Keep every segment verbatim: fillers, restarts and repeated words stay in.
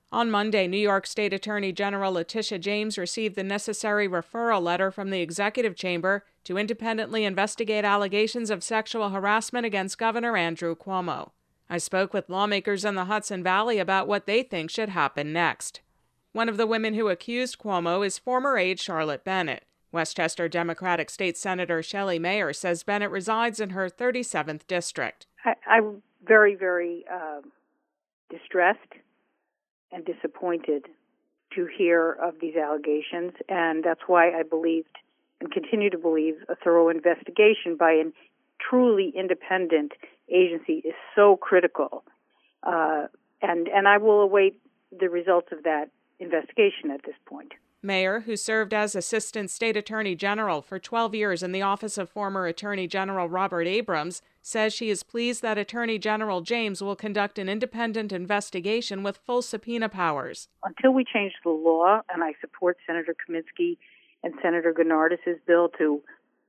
On Monday, New York State Attorney General Letitia James received the necessary referral letter from the executive chamber to independently investigate allegations of sexual harassment against Governor Andrew Cuomo. I spoke with lawmakers in the Hudson Valley about what they think should happen next. One of the women who accused Cuomo is former aide Charlotte Bennett. Westchester Democratic State Senator Shelley Mayer says Bennett resides in her thirty-seventh district. I, I'm very, very uh, distressed and disappointed to hear of these allegations, and that's why I believed and continue to believe a thorough investigation by a truly independent agency is so critical. Uh, and, and I will await the results of that investigation at this point. Mayer, who served as Assistant State Attorney General for twelve years in the office of former Attorney General Robert Abrams, says she is pleased that Attorney General James will conduct an independent investigation with full subpoena powers. Until we change the law, and I support Senator Kaminsky and Senator Gennardis' bill to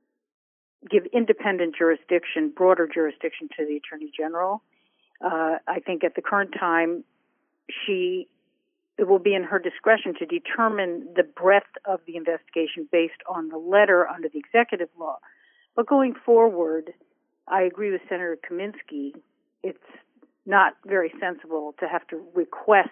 give independent jurisdiction, broader jurisdiction to the Attorney General, uh, I think at the current time she it will be in her discretion to determine the breadth of the investigation based on the letter under the executive law. But going forward, I agree with Senator Kaminsky. It's not very sensible to have to request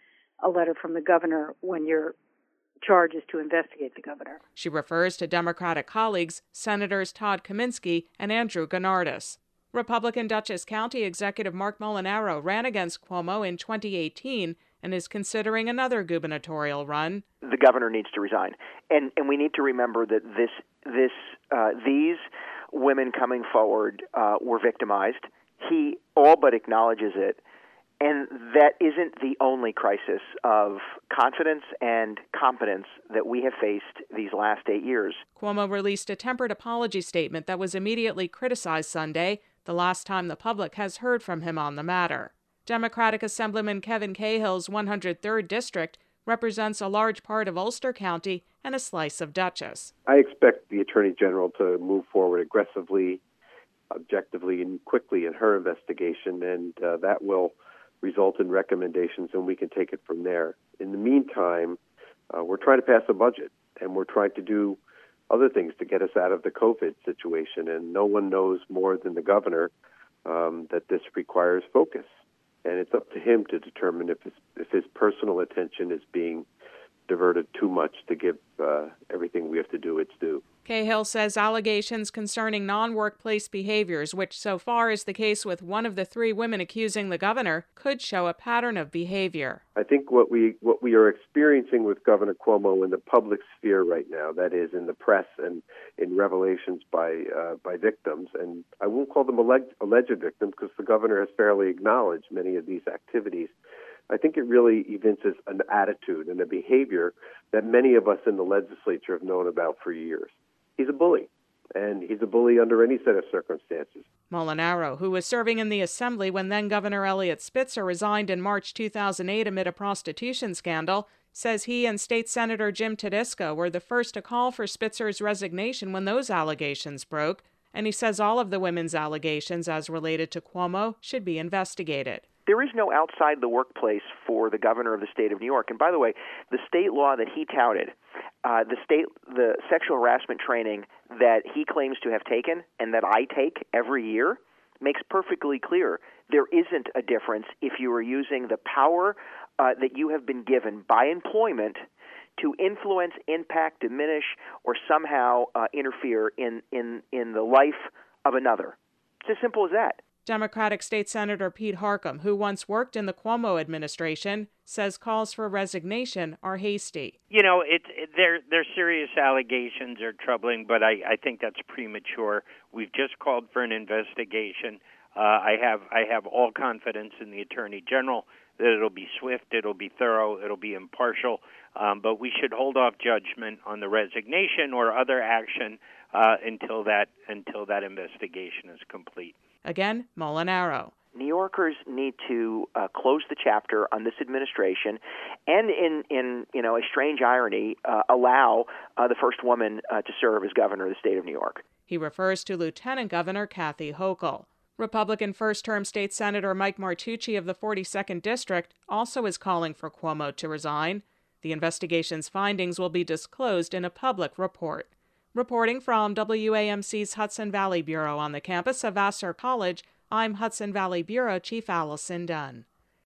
a letter from the governor when your charge is to investigate the governor. She refers to Democratic colleagues, Senators Todd Kaminsky and Andrew Gennardis. Republican Dutchess County Executive Mark Molinaro ran against Cuomo in twenty eighteen and is considering another gubernatorial run. The governor needs to resign, and and we need to remember that this this uh, these women coming forward uh, were victimized. He all but acknowledges it, and that isn't the only crisis of confidence and competence that we have faced these last eight years. Cuomo released a tempered apology statement that was immediately criticized Sunday, the last time the public has heard from him on the matter. Democratic Assemblyman Kevin Cahill's one hundred third District represents a large part of Ulster County and a slice of Dutchess. I expect the Attorney General to move forward aggressively, objectively, and quickly in her investigation, and uh, that will result in recommendations, and we can take it from there. In the meantime, uh, we're trying to pass a budget, and we're trying to do other things to get us out of the COVID situation, and no one knows more than the governor um, that this requires focus. And it's up to him to determine if his, if his personal attention is being diverted too much to give uh, everything we have to do its due. Cahill says allegations concerning non-workplace behaviors, which so far is the case with one of the three women accusing the governor, could show a pattern of behavior. I think what we what we are experiencing with Governor Cuomo in the public sphere right now, that is in the press and in revelations by uh, by victims, and I won't call them alleged, alleged victims because the governor has fairly acknowledged many of these activities. I think it really evinces an attitude and a behavior that many of us in the legislature have known about for years. He's a bully, and he's a bully under any set of circumstances. Molinaro, who was serving in the Assembly when then-Governor Eliot Spitzer resigned in March two thousand eight amid a prostitution scandal, says he and State Senator Jim Tedisco were the first to call for Spitzer's resignation when those allegations broke, and he says all of the women's allegations as related to Cuomo should be investigated. There is no outside the workplace for the governor of the state of New York. And by the way, the state law that he touted, uh, the state, the sexual harassment training that he claims to have taken and that I take every year makes perfectly clear there isn't a difference if you are using the power uh, that you have been given by employment to influence, impact, diminish, or somehow uh, interfere in, in, in the life of another. It's as simple as that. Democratic State Senator Pete Harckham, who once worked in the Cuomo administration, says calls for resignation are hasty. You know, it, it, their, their serious allegations are troubling, but I, I think that's premature. We've just called for an investigation. Uh, I have I have all confidence in the Attorney General that it'll be swift, it'll be thorough, it'll be impartial, um, but we should hold off judgment on the resignation or other action uh, until that until that investigation is complete. Again, Molinaro. New Yorkers need to uh, close the chapter on this administration, and in, in you know a strange irony, uh, allow uh, the first woman uh, to serve as governor of the state of New York. He refers to Lieutenant Governor Kathy Hochul. Republican first-term state Senator Mike Martucci of the forty-second District also is calling for Cuomo to resign. The investigation's findings will be disclosed in a public report. Reporting from W A M C's Hudson Valley Bureau on the campus of Vassar College, I'm Hudson Valley Bureau Chief Allison Dunn.